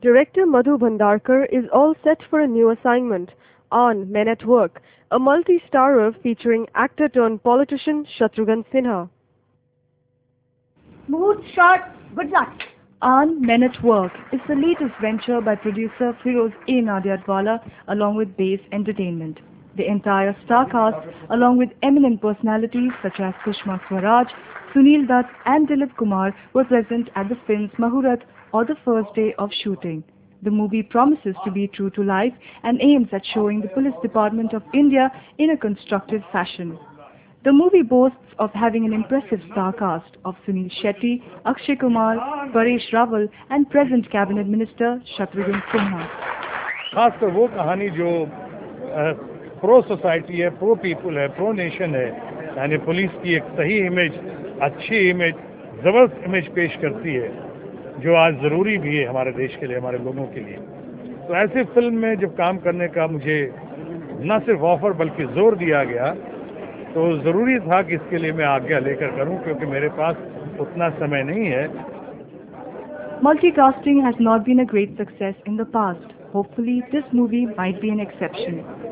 Director Madhu Bhandarkar is all set for a new assignment on Men at Work, a multi-starrer featuring actor-turned-politician Shatrughan Sinha. Mood shot, good luck. On Men at Work is the latest venture by producer Firoz A. Nadiadwala along with Base Entertainment. The entire star cast, along with eminent personalities such as Sushma Swaraj, Sunil Dutt and Dilip Kumar, were present at the film's Mahurat, or the first day of shooting. The movie promises to be true to life and aims at showing the Police Department of India in a constructive fashion. The movie boasts of having an impressive star cast of Sunil Shetty, Akshay Kumar, Paresh Rawal and present Cabinet Minister Shatrughan Sinha. खासकर वो कहानी जो pro society है, pro people है, pro nation है, यानी police की एक सही इमेज, अच्छी इमेज, जबरदस्त इमेज पेश करती है, जो आज ज़रूरी भी है हमारे देश के लिए, हमारे लोगों के लिए। तो ऐसी फिल्म में जब काम करने का मुझे न सिर्फ ऑफर बल्कि जोर दिया गया, तो ज़रूरी था कि इसके लिए मैं आज्ञा लेकर करूं, क्योंकि मेरे पास उतना समय नहीं है। Multicasting has not been a great success in the past. Hopefully, this movie might be an exception.